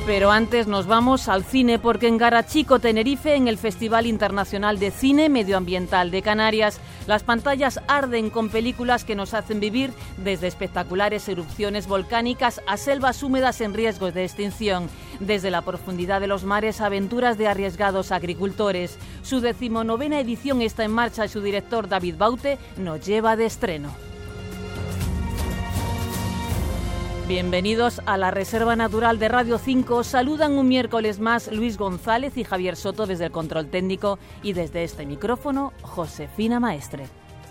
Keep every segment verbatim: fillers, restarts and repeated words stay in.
Pero antes nos vamos al cine porque en Garachico, Tenerife, en el Festival Internacional de Cine Medioambiental de Canarias, las pantallas arden con películas que nos hacen vivir desde espectaculares erupciones volcánicas a selvas húmedas en riesgo de extinción, desde la profundidad de los mares a aventuras de arriesgados agricultores. Su decimonovena edición está en marcha y su director David Baute nos lleva de estreno. Bienvenidos a la Reserva Natural de Radio cinco. Saludan un miércoles más Luis González y Javier Soto desde el control técnico y desde este micrófono, Josefina Maestre.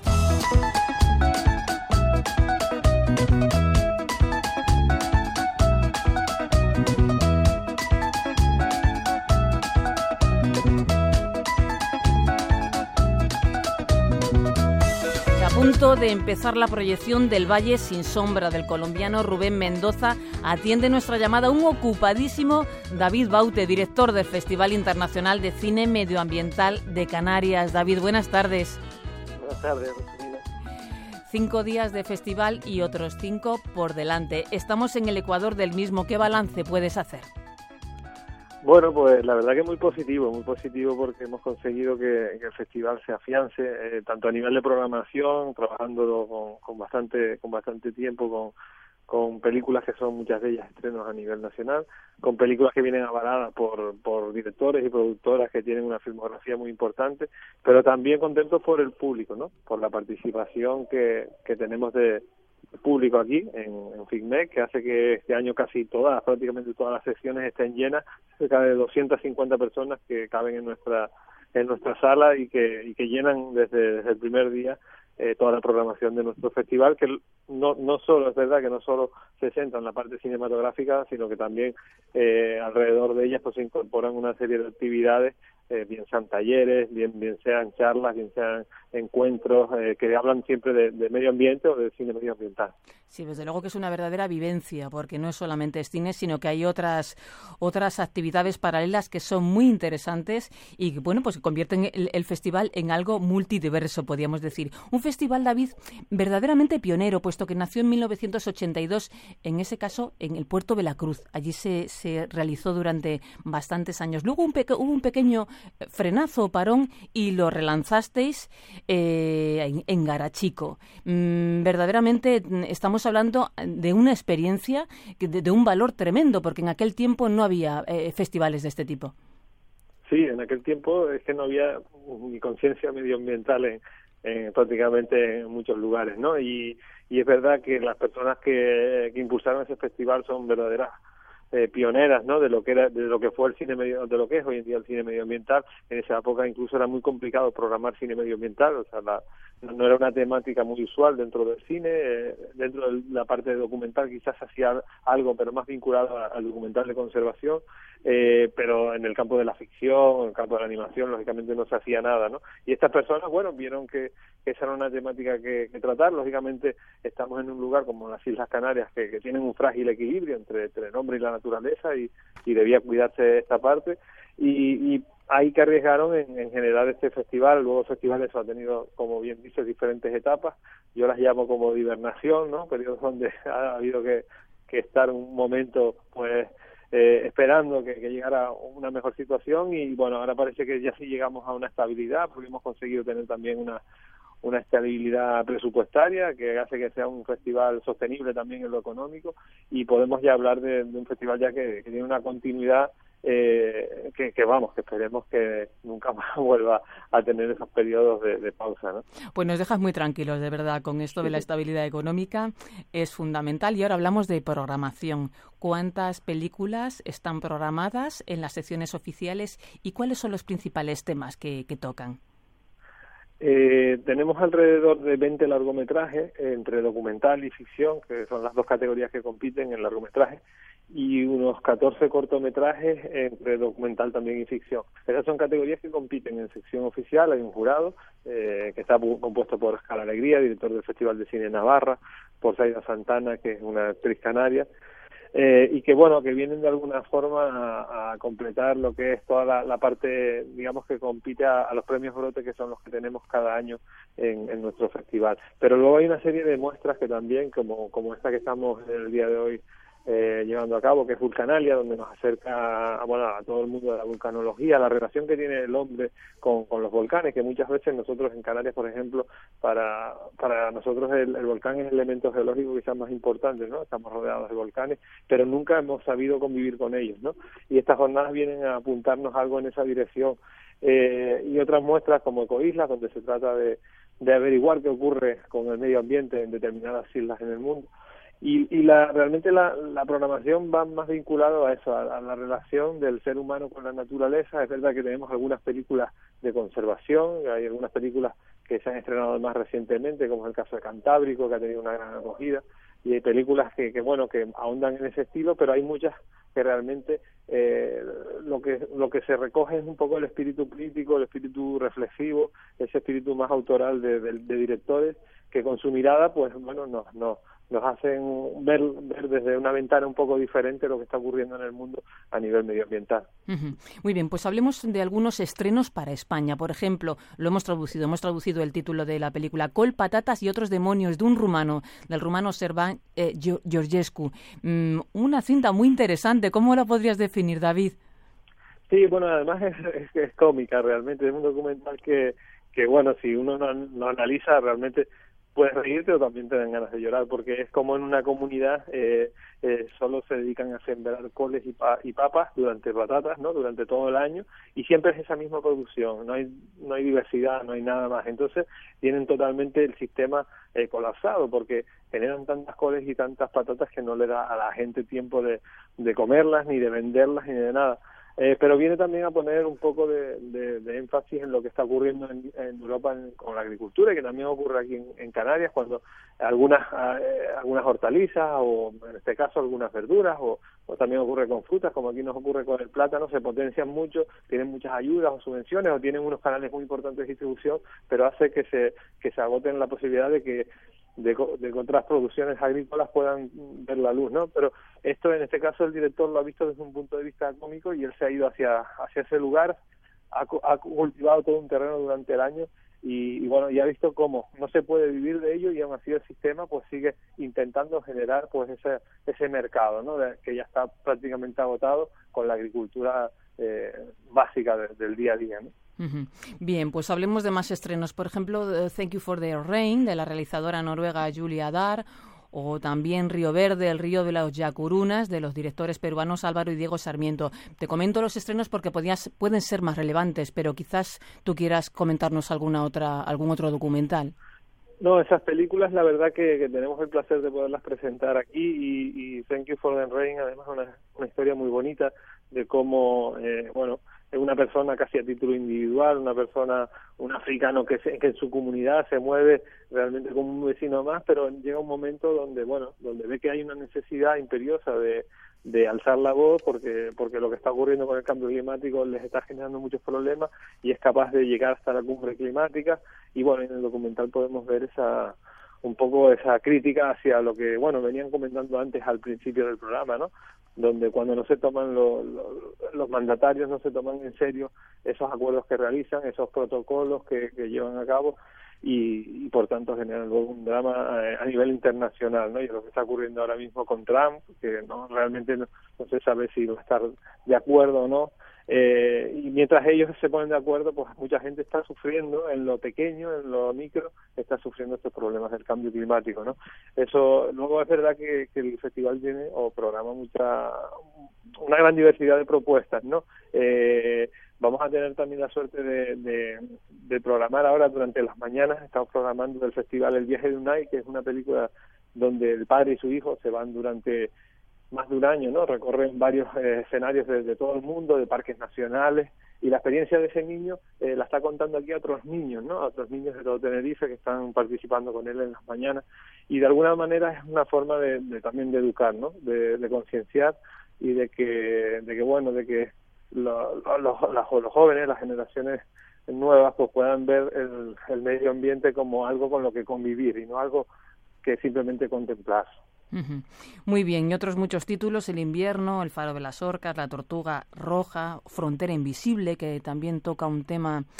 A punto de empezar la proyección del Valle sin sombra del colombiano Rubén Mendoza, atiende nuestra llamada un ocupadísimo David Baute, director del Festival Internacional de Cine Medioambiental de Canarias. David, buenas tardes. Buenas tardes, Rosalina. Cinco días de festival y otros cinco por delante. Estamos en el ecuador del mismo. ¿Qué balance puedes hacer? Bueno, pues la verdad que muy positivo, muy positivo porque hemos conseguido que, que el festival se afiance, eh, tanto a nivel de programación, trabajándolo con, con bastante con bastante tiempo, con, con películas que son muchas de ellas estrenos a nivel nacional, con películas que vienen avaladas por, por directores y productoras que tienen una filmografía muy importante, pero también contentos por el público, ¿no? Por la participación que, que tenemos de público aquí en, en FICMEC, que hace que este año casi todas, prácticamente todas las secciones estén llenas, cerca de doscientas cincuenta personas que caben en nuestra en nuestra sala y que y que llenan desde, desde el primer día eh, toda la programación de nuestro festival, que no no solo es verdad que no solo se centra en la parte cinematográfica, sino que también eh, alrededor de ellas pues se incorporan una serie de actividades, eh, bien sean talleres, bien bien sean charlas, bien sean encuentros eh, que hablan siempre de, de medio ambiente o de cine medioambiental. Sí, desde luego que es una verdadera vivencia, porque no es solamente cine, sino que hay otras otras actividades paralelas que son muy interesantes y que, bueno, pues convierten el, el festival en algo multidiverso, podríamos decir. Un festival, David, verdaderamente pionero, puesto que nació en mil novecientos ochenta y dos, en ese caso, en el puerto Veracruz. Allí se, se realizó durante bastantes años. Luego un peque, hubo un pequeño frenazo o parón y lo relanzasteis eh, en, en Garachico. Mm, verdaderamente estamos hablando de una experiencia, de, de un valor tremendo, porque en aquel tiempo no había eh, festivales de este tipo. Sí, en aquel tiempo es que no había ni conciencia medioambiental en, en prácticamente en muchos lugares, ¿no? Y, y es verdad que las personas que, que impulsaron ese festival son verdaderas Eh, pioneras, ¿no? De lo que era, de lo que fue el cine medio, de lo que es hoy en día el cine medioambiental. En esa época incluso era muy complicado programar cine medioambiental, o sea, la, no era una temática muy usual dentro del cine. Eh, dentro de la parte de documental quizás hacía algo, pero más vinculado al documental de conservación, eh, pero en el campo de la ficción, en el campo de la animación, lógicamente no se hacía nada, ¿no? Y estas personas, bueno, vieron que, que esa era una temática que, que tratar. Lógicamente estamos en un lugar como las Islas Canarias que, que tienen un frágil equilibrio entre, entre el hombre y la naturaleza y, y debía cuidarse esta parte y, y ahí que arriesgaron en, en generar este festival. Luego el festival eso ha tenido, como bien dices, diferentes etapas. Yo las llamo como hibernación, ¿no? Periodos donde ha habido que, que estar un momento pues eh, esperando que, que llegara una mejor situación y bueno, ahora parece que ya sí llegamos a una estabilidad porque hemos conseguido tener también una una estabilidad presupuestaria que hace que sea un festival sostenible también en lo económico y podemos ya hablar de, de un festival ya que, que tiene una continuidad eh, que, que vamos, que esperemos que nunca más vuelva a tener esos periodos de, de pausa, ¿no? Pues nos dejas muy tranquilos, de verdad, con esto de la estabilidad económica es fundamental. Y ahora hablamos de programación. ¿Cuántas películas están programadas en las secciones oficiales y cuáles son los principales temas que, que tocan? Eh, tenemos alrededor de veinte largometrajes entre documental y ficción, que son las dos categorías que compiten en largometraje, y unos catorce cortometrajes entre documental también y ficción. Esas son categorías que compiten en sección oficial. Hay un jurado eh, que está compuesto por Oscar Alegría, director del Festival de Cine Navarra, por Zaida Santana, que es una actriz canaria, Eh, y que bueno, que vienen de alguna forma a, a completar lo que es toda la, la parte, digamos, que compite a, a los premios Brote, que son los que tenemos cada año en, en nuestro festival. Pero luego hay una serie de muestras que también, como, como esta que estamos el día de hoy eh, llevando a cabo, que es Vulcanalia, donde nos acerca a, bueno, a todo el mundo de la vulcanología, la relación que tiene el hombre con, con los volcanes, que muchas veces nosotros en Canarias, por ejemplo, para para nosotros el, el volcán es el elemento geológico quizás más importante, ¿no? Estamos rodeados de volcanes, pero nunca hemos sabido convivir con ellos, ¿no? Y estas jornadas vienen a apuntarnos algo en esa dirección. Eh, y otras muestras como Ecoislas, donde se trata de, de averiguar qué ocurre con el medio ambiente en determinadas islas en el mundo. Y, y la, realmente la, la programación va más vinculado a eso, a, a la relación del ser humano con la naturaleza. Es verdad que tenemos algunas películas de conservación, hay algunas películas que se han estrenado más recientemente, como es el caso de Cantábrico, que ha tenido una gran acogida, y hay películas que, que bueno, que ahondan en ese estilo, pero hay muchas que realmente eh, lo que lo que se recoge es un poco el espíritu crítico, el espíritu reflexivo, ese espíritu más autoral de, de, de directores que con su mirada, pues bueno, nos nos nos hacen ver, ver desde una ventana un poco diferente lo que está ocurriendo en el mundo a nivel medioambiental. Uh-huh. Muy bien, pues hablemos de algunos estrenos para España. Por ejemplo, lo hemos traducido, hemos traducido el título de la película Col, patatas y otros demonios, de un rumano, del rumano Servan eh, Georgescu. Mm, una cinta muy interesante. ¿Cómo la podrías definir, David? Sí, bueno, además es, es, es cómica realmente, es un documental que, que bueno, si uno no, no analiza realmente puedes reírte o también te dan ganas de llorar, porque es como en una comunidad eh, eh, solo se dedican a sembrar coles y, pa y papas durante patatas, ¿no? Durante todo el año, y siempre es esa misma producción, no hay no hay diversidad, no hay nada más. Entonces tienen totalmente el sistema eh, colapsado, porque generan tantas coles y tantas patatas que no le da a la gente tiempo de, de comerlas, ni de venderlas, ni de nada. Eh, pero viene también a poner un poco de, de, de énfasis en lo que está ocurriendo en, en Europa en, con la agricultura, y que también ocurre aquí en, en Canarias, cuando algunas eh, algunas hortalizas, o en este caso algunas verduras, o, o también ocurre con frutas, como aquí nos ocurre con el plátano, se potencian mucho, tienen muchas ayudas o subvenciones, o tienen unos canales muy importantes de distribución, pero hace que se que se agoten la posibilidad de que de, de que otras producciones agrícolas puedan ver la luz, ¿no? Pero esto, en este caso, el director lo ha visto desde un punto de vista cómico, y él se ha ido hacia hacia ese lugar, ha, ha cultivado todo un terreno durante el año, y, y bueno, y ha visto cómo no se puede vivir de ello, y aún así el sistema pues sigue intentando generar pues ese ese mercado, ¿no? De, que ya está prácticamente agotado con la agricultura eh, básica de, del día a día, ¿no? Uh-huh. Bien, pues hablemos de más estrenos. Por ejemplo, uh, Thank You for the Rain, de la realizadora noruega Julia Dar, o también Río Verde, el río de los Yacurunas, de los directores peruanos Álvaro y Diego Sarmiento. Te comento los estrenos porque podías, pueden ser más relevantes, pero quizás tú quieras comentarnos alguna otra, algún otro documental. No, esas películas, la verdad que, que tenemos el placer de poderlas presentar aquí, y, y Thank You for the Rain, además, es una, una historia muy bonita de cómo, eh, bueno, es una persona casi a título individual, una persona, un africano que, se, que en su comunidad se mueve realmente como un vecino más, pero llega un momento donde, bueno, donde ve que hay una necesidad imperiosa de, de alzar la voz, porque porque lo que está ocurriendo con el cambio climático les está generando muchos problemas, y es capaz de llegar hasta la cumbre climática. Y bueno, en el documental podemos ver esa un poco esa crítica hacia lo que, bueno, venían comentando antes al principio del programa, ¿no? Donde cuando no se toman lo, lo, los mandatarios, no se toman en serio esos acuerdos que realizan, esos protocolos que, que llevan a cabo, y, y por tanto generan luego un drama eh, a nivel internacional, ¿no? Y lo que está ocurriendo ahora mismo con Trump, que no realmente no, no se sabe si va a estar de acuerdo o no. Eh, y mientras ellos se ponen de acuerdo, pues mucha gente está sufriendo en lo pequeño, en lo micro, está sufriendo estos problemas del cambio climático, ¿no? Eso, luego es verdad que, que el festival tiene o programa mucha, una gran diversidad de propuestas, ¿no? Eh, vamos a tener también la suerte de, de, de programar ahora durante las mañanas, estamos programando del festival El viaje de Unai, que es una película donde el padre y su hijo se van durante más de un año, ¿no? Recorren varios eh, escenarios de, de todo el mundo, de parques nacionales, y la experiencia de ese niño eh, la está contando aquí a otros niños, ¿no? A otros niños de todo Tenerife que están participando con él en las mañanas, y de alguna manera es una forma de, de también de educar, ¿no? De, de concienciar, y de que, de que bueno, de que lo, lo, los, los jóvenes, las generaciones nuevas, pues puedan ver el, el medio ambiente como algo con lo que convivir, y no algo que simplemente contemplar. Uh-huh. Muy bien, y otros muchos títulos: El invierno, El faro de las orcas, La tortuga roja, Frontera invisible, que también toca un tema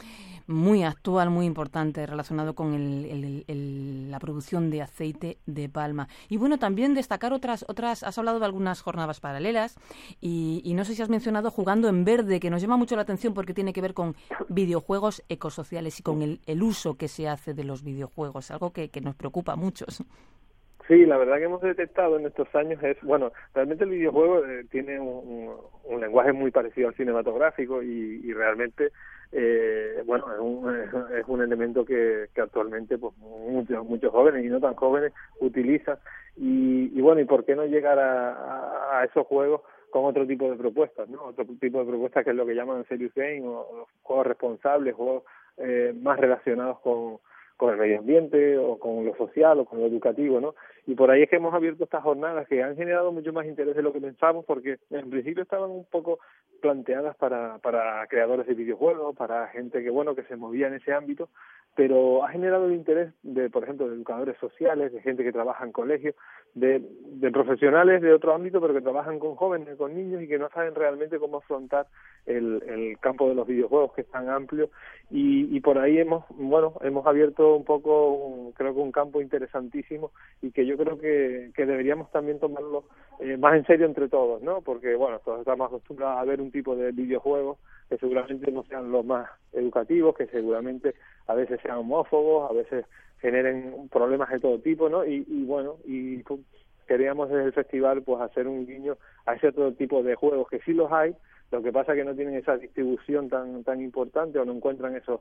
muy actual, muy importante, relacionado con el, el, el, la producción de aceite de palma. Y bueno, también destacar otras, otras has hablado de algunas jornadas paralelas y, y no sé si has mencionado Jugando en Verde, que nos llama mucho la atención porque tiene que ver con videojuegos ecosociales y con el, el uso que se hace de los videojuegos, algo que, que nos preocupa a muchos. Sí, la verdad que hemos detectado en estos años es, bueno, realmente el videojuego eh, tiene un, un, un lenguaje muy parecido al cinematográfico y, y realmente, eh, bueno, es un, es un elemento que, que actualmente pues muchos muchos jóvenes y no tan jóvenes utilizan y, y bueno, ¿y por qué no llegar a, a, a esos juegos con otro tipo de propuestas, ¿no? Otro tipo de propuestas que es lo que llaman serious game o, o juegos responsables, juegos eh, más relacionados con con el medio ambiente o con lo social o con lo educativo, ¿no? Y por ahí es que hemos abierto estas jornadas que han generado mucho más interés de lo que pensamos porque en principio estaban un poco planteadas para, para creadores de videojuegos, para gente que, bueno, que se movía en ese ámbito, pero ha generado el interés de, por ejemplo, de educadores sociales, de gente que trabaja en colegios, de, de profesionales de otro ámbito, pero que trabajan con jóvenes, con niños y que no saben realmente cómo afrontar el, el campo de los videojuegos, que es tan amplio, y, y por ahí hemos, bueno, hemos abierto un poco, un, creo que un campo interesantísimo y que yo creo que, que deberíamos también tomarlo eh, más en serio entre todos, ¿no? Porque, bueno, todos estamos acostumbrados a ver un tipo de videojuegos que seguramente no sean los más educativos, que seguramente a veces sean homófobos, a veces generen problemas de todo tipo, ¿no? Y, y bueno, y queríamos desde el festival pues hacer un guiño a ese otro tipo de juegos que sí los hay, lo que pasa es que no tienen esa distribución tan tan importante o no encuentran eso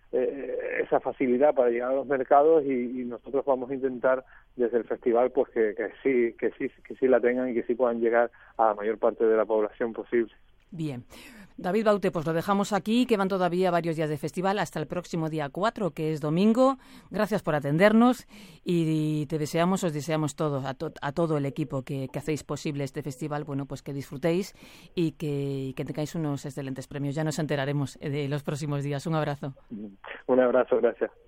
eh, esa facilidad para llegar a los mercados y, y nosotros vamos a intentar desde el festival pues que, que sí que sí que sí la tengan y que sí puedan llegar a la mayor parte de la población posible. Bien. David Baute, pues lo dejamos aquí, que van todavía varios días de festival hasta el próximo día cuatro, que es domingo. Gracias por atendernos y te deseamos, os deseamos todos, a, to, a todo el equipo que, que hacéis posible este festival, bueno, pues que disfrutéis y que, que tengáis unos excelentes premios. Ya nos enteraremos de los próximos días. Un abrazo. Un abrazo, gracias.